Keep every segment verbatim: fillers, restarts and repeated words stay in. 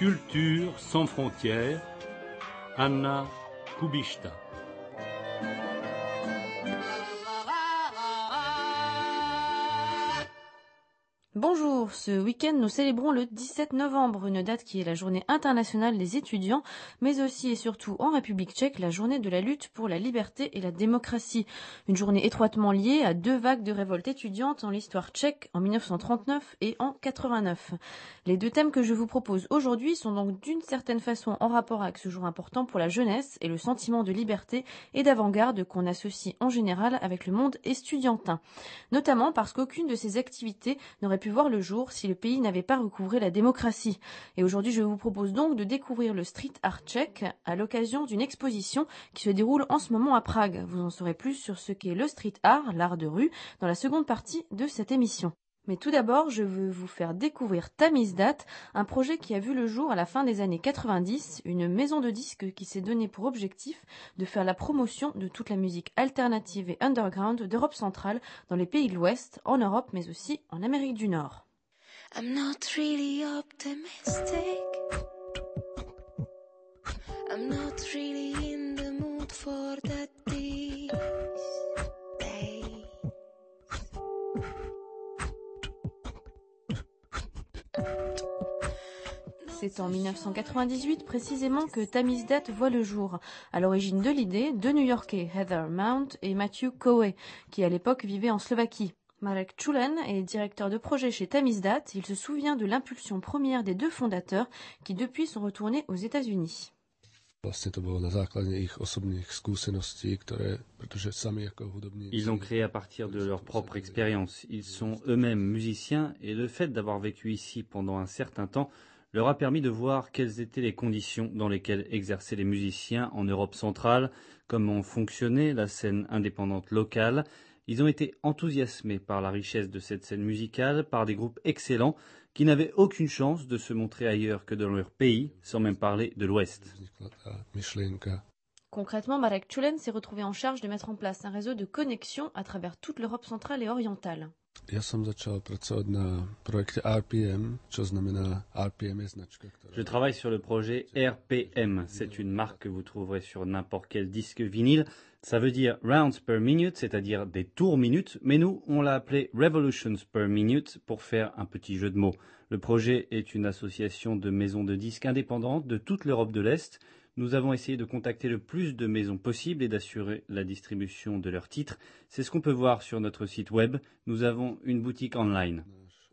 Culture sans frontières, Anna Kubishta. Bonjour, ce week-end nous célébrons le dix-sept novembre, une date qui est la journée internationale des étudiants, mais aussi et surtout en République tchèque, la journée de la lutte pour la liberté et la démocratie. Une journée étroitement liée à deux vagues de révoltes étudiantes en l'histoire tchèque en mille neuf cent trente-neuf et en quatre-vingt-neuf. Les deux thèmes que je vous propose aujourd'hui sont donc d'une certaine façon en rapport avec ce jour important pour la jeunesse et le sentiment de liberté et d'avant-garde qu'on associe en général avec le monde estudiantin. Notamment parce qu'aucune de ces activités n'aurait pu voir le jour si le pays n'avait pas recouvré la démocratie. Et aujourd'hui, je vous propose donc de découvrir le street art tchèque à l'occasion d'une exposition qui se déroule en ce moment à Prague. Vous en saurez plus sur ce qu'est le street art, l'art de rue, dans la seconde partie de cette émission. Mais tout d'abord, je veux vous faire découvrir Tamizdat, un projet qui a vu le jour à la fin des années quatre-vingt-dix, une maison de disques qui s'est donné pour objectif de faire la promotion de toute la musique alternative et underground d'Europe centrale dans les pays de l'Ouest, en Europe mais aussi en Amérique du Nord. I'm not really optimistic. I'm not really in the mood for that these days. C'est en mille neuf cent quatre-vingt-dix-huit précisément que Tamizdat voit le jour. À l'origine de l'idée, deux New-Yorkais, Heather Mount et Matthew Coe, qui à l'époque vivaient en Slovaquie. Marek Čulen est directeur de projet chez Tamizdat. Il se souvient de l'impulsion première des deux fondateurs qui depuis sont retournés aux États-Unis. Ils ont créé à partir de leur propre expérience. Ils sont eux-mêmes musiciens et le fait d'avoir vécu ici pendant un certain temps leur a permis de voir quelles étaient les conditions dans lesquelles exerçaient les musiciens en Europe centrale, comment fonctionnait la scène indépendante locale. Ils ont été enthousiasmés par la richesse de cette scène musicale, par des groupes excellents qui n'avaient aucune chance de se montrer ailleurs que dans leur pays, sans même parler de l'Ouest. Concrètement, Marek Čulen s'est retrouvé en charge de mettre en place un réseau de connexion à travers toute l'Europe centrale et orientale. Je travaille sur le projet R P M. C'est une marque que vous trouverez sur n'importe quel disque vinyle. Ça veut dire rounds per minute, c'est-à-dire des tours minutes, mais nous, on l'a appelé revolutions per minute pour faire un petit jeu de mots. Le projet est une association de maisons de disques indépendantes de toute l'Europe de l'Est. Nous avons essayé de contacter le plus de maisons possible et d'assurer la distribution de leurs titres. C'est ce qu'on peut voir sur notre site web. Nous avons une boutique online.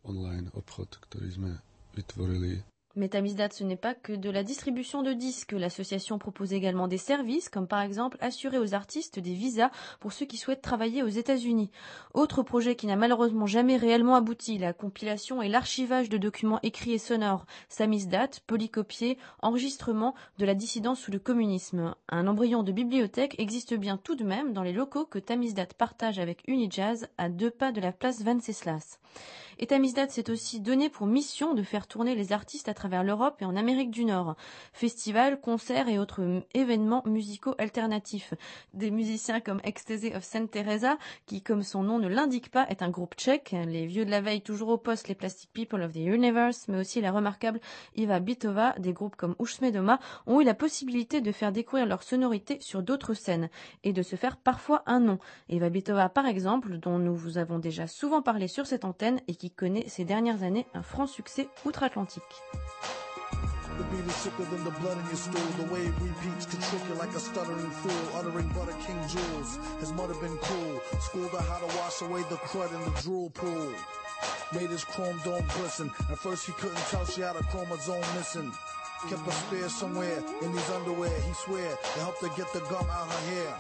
Mais Tamizdat, ce n'est pas que de la distribution de disques. L'association propose également des services, comme par exemple assurer aux artistes des visas pour ceux qui souhaitent travailler aux États-Unis. Autre projet qui n'a malheureusement jamais réellement abouti, la compilation et l'archivage de documents écrits et sonores. Samizdat, polycopier, enregistrement de la dissidence sous le communisme. Un embryon de bibliothèque existe bien tout de même dans les locaux que Tamizdat partage avec Unijazz à deux pas de la place Venceslas. Et Tamizdat s'est aussi donné pour mission de faire tourner les artistes à travers l'Europe et en Amérique du Nord. Festivals, concerts et autres événements musicaux alternatifs. Des musiciens comme Ecstasy of Saint Teresa, qui, comme son nom ne l'indique pas, est un groupe tchèque. Les vieux de la veille toujours au poste, les Plastic People of the Universe, mais aussi la remarquable Iva Bitova, des groupes comme Ushmedoma, ont eu la possibilité de faire découvrir leur sonorité sur d'autres scènes et de se faire parfois un nom. Iva Bitova, par exemple, dont nous vous avons déjà souvent parlé sur cette antenne et qui connaît ces dernières années un franc succès outre-Atlantique. The beat is sicker than the blood in your stool. The way it repeats can trick you like a stuttering fool. Uttering butter king jewels. His mother been cool. Schooled her how to wash away the crud in the drool pool. Made his chrome dome glisten. At first he couldn't tell she had a chromosome missing. Kept a spare somewhere in these underwear. He swear to help her get the gum out her hair.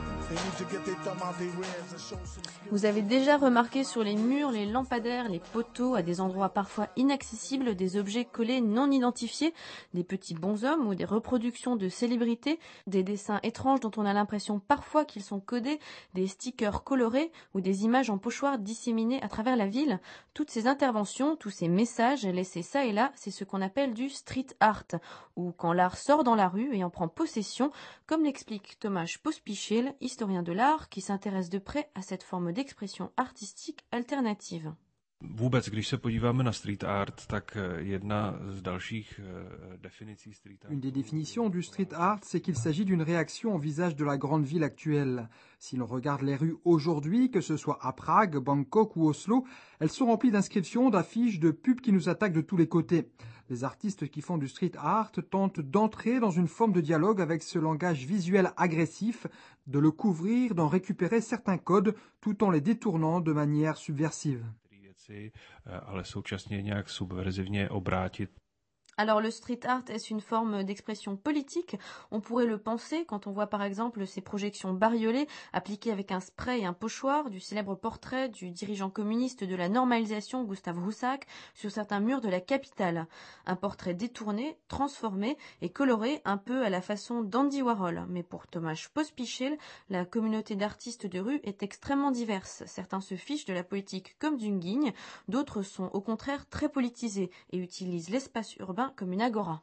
Vous avez déjà remarqué sur les murs, les lampadaires, les poteaux, à des endroits parfois inaccessibles, des objets collés non identifiés, des petits bonshommes ou des reproductions de célébrités, des dessins étranges dont on a l'impression parfois qu'ils sont codés, des stickers colorés ou des images en pochoir disséminées à travers la ville. Toutes ces interventions, tous ces messages laissés ça et là, c'est ce qu'on appelle du street art, ou quand l'art sort dans la rue et en prend possession, comme l'explique Tomasz Pospichil, historien de l'art qui s'intéresse de près à cette forme d'expression artistique alternative. Vůbec, když se podíváme na street art, tak jedna z dalších definicí street art. Une des définitions du street art, c'est qu'il s'agit d'une réaction au visage de la grande ville actuelle. Si l'on regarde les rues aujourd'hui, que ce soit à Prague, Bangkok ou Oslo, elles sont remplies d'inscriptions, d'affiches, de pubs qui nous attaquent de tous les côtés. Les artistes qui font du street art tentent d'entrer dans une forme de dialogue avec ce langage visuel agressif, de le couvrir, d'en récupérer certains codes, tout en les détournant de manière subversive. Ale současně nějak subverzivně obrátit. Alors le street art, est-ce une forme d'expression politique? On pourrait le penser quand on voit par exemple ces projections bariolées appliquées avec un spray et un pochoir du célèbre portrait du dirigeant communiste de la normalisation Gustav Husak sur certains murs de la capitale. Un portrait détourné, transformé et coloré un peu à la façon d'Andy Warhol. Mais pour Tomasz Pospisil, la communauté d'artistes de rue est extrêmement diverse. Certains se fichent de la politique comme d'une guigne, d'autres sont au contraire très politisés et utilisent l'espace urbain comme une agora.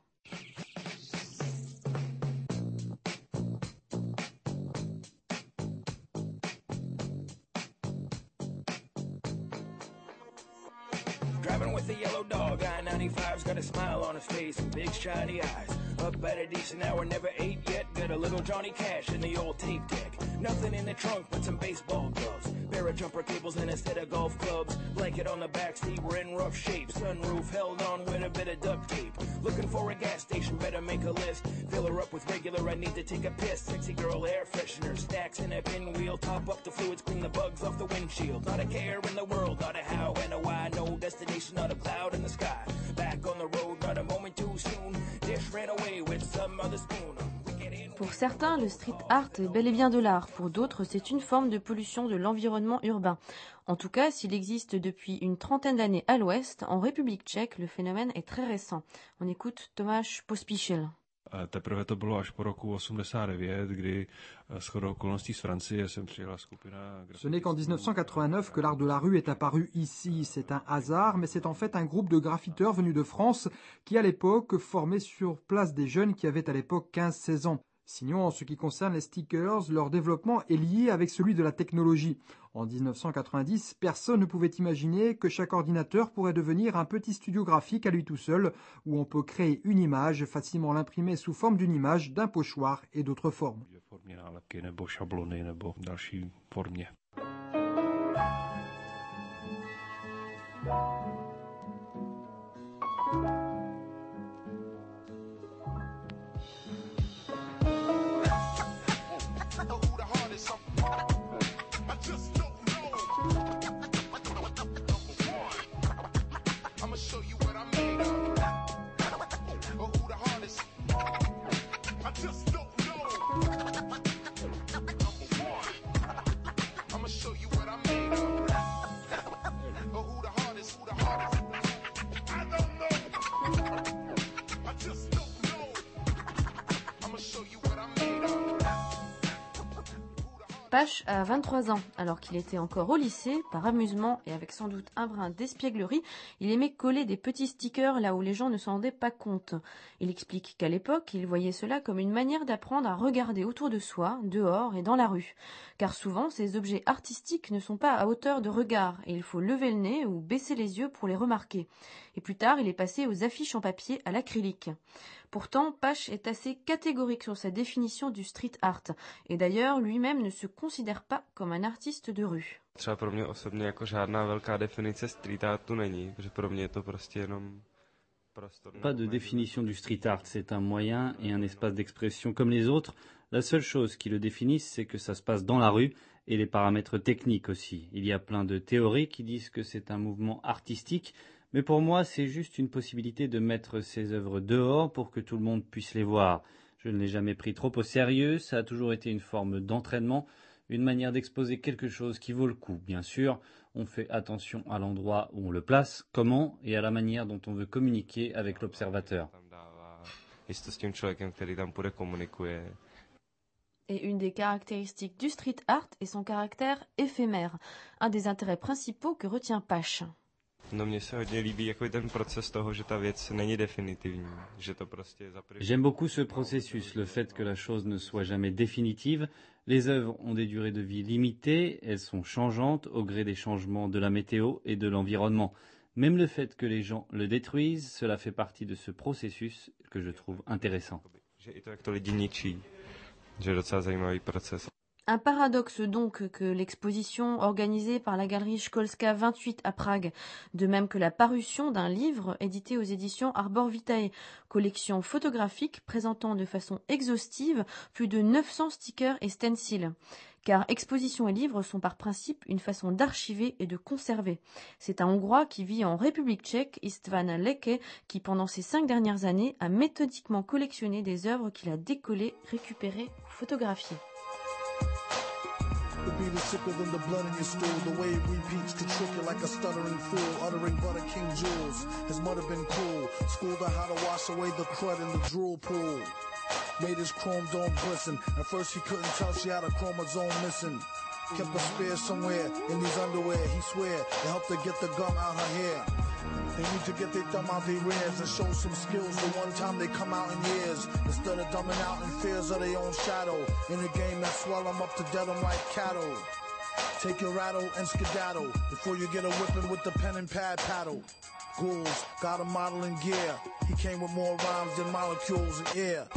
Driving with a yellow dog, I ninety-five's got a smile on his face and big shiny eyes. Up at a decent hour, never ate yet. Got a little Johnny Cash in the old tape deck. Nothing in the trunk but some baseball gloves. Pair of jumper cables and a set of golf clubs. Blanket on the backseat, we're in rough shape. Sunroof held on with a bit of duct tape. Looking for a gas station, better make a list. Fill her up with regular, I need to take a piss. Sexy girl air freshener, stacks in a pinwheel. Top up the fluids, clean the bugs off the windshield. Not a care in the world, not a how and a why. No destination, not a cloud in the sky. Back on the road, not a moment too soon. Dish ran away with some other spoon. Pour certains, le street art est bel et bien de l'art. Pour d'autres, c'est une forme de pollution de l'environnement urbain. En tout cas, s'il existe depuis une trentaine d'années à l'ouest, en République tchèque, le phénomène est très récent. On écoute Tomáš Pospíšil. Teprve to bylo až po roku osmdesát devět, kdy shodou okolností z Francie jsem přijela skupina. Ce n'est qu'en dix-neuf cent quatre-vingt-neuf que l'art de la rue est apparu ici. C'est un hasard, mais c'est en fait un groupe de graffiteurs venus de France qui, à l'époque, formait sur place des jeunes qui avaient à l'époque quinze seize ans. Sinon, en ce qui concerne les stickers, leur développement est lié avec celui de la technologie. En dix-neuf cent quatre-vingt-dix, personne ne pouvait imaginer que chaque ordinateur pourrait devenir un petit studio graphique à lui tout seul, où on peut créer une image, facilement l'imprimer sous forme d'une image, d'un pochoir et d'autres formes. Pash a vingt-trois ans, alors qu'il était encore au lycée, par amusement et avec sans doute un brin d'espièglerie, il aimait coller des petits stickers là où les gens ne s'en rendaient pas compte. Il explique qu'à l'époque, il voyait cela comme une manière d'apprendre à regarder autour de soi, dehors et dans la rue. Car souvent, ces objets artistiques ne sont pas à hauteur de regard et il faut lever le nez ou baisser les yeux pour les remarquer. Et plus tard, il est passé aux affiches en papier à l'acrylique. Pourtant, Pash est assez catégorique sur sa définition du street art. Et d'ailleurs, lui-même ne se considère pas comme un artiste de rue. Třeba pro mě osobně jako žádná velká definice street artu není, protože pro mě je to prostě jenom prostor. Pas de définition du street art, c'est un moyen et un espace d'expression comme les autres. La seule chose qui le définisse, c'est que ça se passe dans la rue et les paramètres techniques aussi. Il y a plein de théories qui disent que c'est un mouvement artistique, mais pour moi, c'est juste une possibilité de mettre ces œuvres dehors pour que tout le monde puisse les voir. Je ne l'ai jamais pris trop au sérieux, ça a toujours été une forme d'entraînement, une manière d'exposer quelque chose qui vaut le coup. Bien sûr, on fait attention à l'endroit où on le place, comment et à la manière dont on veut communiquer avec l'observateur. Et une des caractéristiques du street art est son caractère éphémère, un des intérêts principaux que retient Pash. No mně se hodně líbí jako ten proces toho, že ta věc není definitivní, že to prostě za první... J'aime beaucoup ce processus, le fait que la chose ne soit jamais définitive. Les œuvres ont des durées de vie limitées, elles sont changeantes au gré des changements de la météo et de l'environnement. Même le fait que les gens le détruisent, cela fait partie de ce processus que je trouve intéressant. Že i to, jak to lidi ničí, že je docela zajímavý proces. Un paradoxe donc que l'exposition organisée par la galerie Szkolska vingt-huit à Prague, de même que la parution d'un livre édité aux éditions Arbor Vitae, collection photographique présentant de façon exhaustive plus de neuf cents stickers et stencils. Car exposition et livres sont par principe une façon d'archiver et de conserver. C'est un Hongrois qui vit en République tchèque, István Leke, qui pendant ces cinq dernières années a méthodiquement collectionné des œuvres qu'il a décollées, récupérées ou photographiées. The beat is sicker than the blood in your stool. The way it repeats could trick you like a stuttering fool. Uttering butter king jewels. His mother been cool. Schooled her how to wash away the crud in the drool pool. Made his chrome dome glisten. At first he couldn't tell she had a chromosome missing. Kept a spear somewhere in these underwear. He swear it helped her get the gum out her hair. They need to get their thumb out their rears and show some skills the one time they come out in years. Instead of dumbing out in fears of their own shadow. In a game that swell them up to dead them like cattle. Take your rattle and skedaddle before you get a whipping with the pen and pad paddle. Ghouls got a model in gear. He came with more rhymes than molecules in air.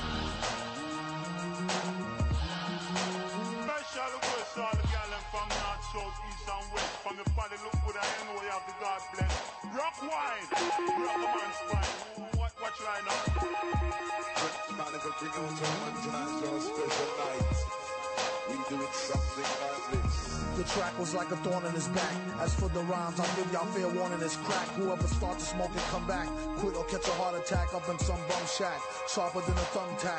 Special request all the gallon from north, south, east and west. From the body look good I know you have the God bless. Rock wine, rock a man's spine. What, watch right now. Monica bring on to one time for a special night. We doing something like this. The track was like a thorn in his back. As for the rhymes, I'll give y'all fair warning, it's crack. Whoever starts to smoke it, come back. Quit or catch a heart attack up in some bum shack. Sharper than a thumbtack.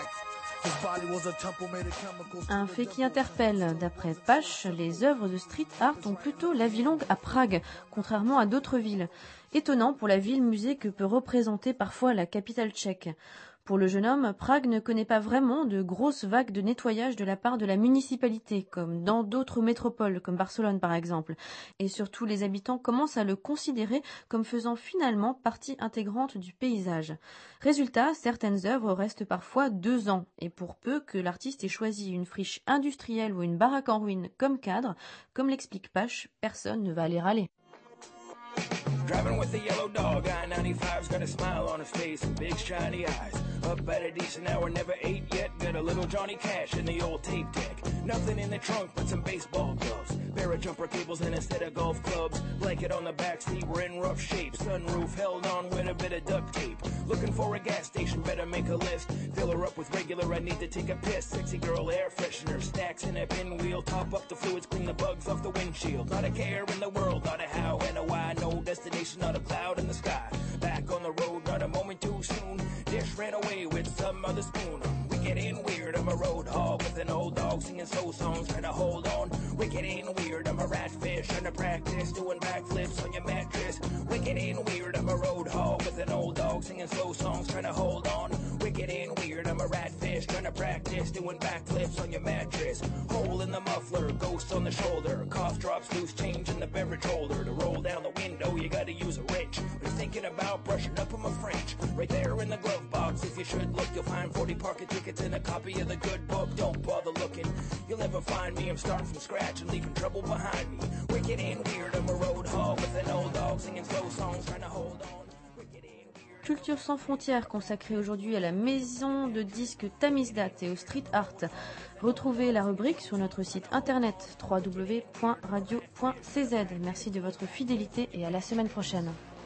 Un fait qui interpelle. D'après Pache, les œuvres de street art ont plutôt la vie longue à Prague, contrairement à d'autres villes. Étonnant pour la ville-musée que peut représenter parfois la capitale tchèque. Pour le jeune homme, Prague ne connaît pas vraiment de grosses vagues de nettoyage de la part de la municipalité, comme dans d'autres métropoles, comme Barcelone par exemple. Et surtout, les habitants commencent à le considérer comme faisant finalement partie intégrante du paysage. Résultat, certaines œuvres restent parfois deux ans. Et pour peu que l'artiste ait choisi une friche industrielle ou une baraque en ruine comme cadre, comme l'explique Pache, personne ne va aller râler. Driving with a yellow dog, I ninety-five's got a smile on his face and big shiny eyes. Up at a decent hour, never ate yet. Got a little Johnny Cash in the old tape deck. Nothing in the trunk but some baseball gloves. Pair of jumper cables and a set of golf clubs. Blanket on the back seat, we're in rough shape. Sunroof held on with a bit of duct tape. Looking for a gas station, better make a list. Fill her up with regular, I need to take a piss. Sexy girl air freshener, stacks in a pinwheel. Top up the fluids, clean the bugs off the windshield. Not a care in the world, not a how and a why. No destination, not a cloud in the sky. Back on the road, not a moment too soon. Dish ran away with some other spoon. Wicked and weird, I'm a road hog with an old dog singing soul songs, trying to hold on. Wicked and weird, I'm a ratfish, trying to practice doing backflips on your mattress. Wicked and weird, I'm a road hog with an old dog singing slow songs, trying to hold on. Wicked and weird, I'm a ratfish, trying to practice doing backflips on your mattress. Hole in the muffler, ghost on the shoulder, cough drops, loose change in the beverage holder. To roll down the window, you gotta use a wrench. But thinking about brushing up on my French, right there in the glove box. If you should look, you'll find forty parking tickets and a copy of the good book. Don't bother looking, you'll never find me. I'm starting from scratch and leaving trouble behind me. Wicked and weird, I'm a road hog with an old dog singing slow songs, trying to hold on. Culture sans frontières consacrée aujourd'hui à la maison de disques Tamizdat et au street art. Retrouvez la rubrique sur notre site internet w w w point radio point c z. Merci de votre fidélité et à la semaine prochaine.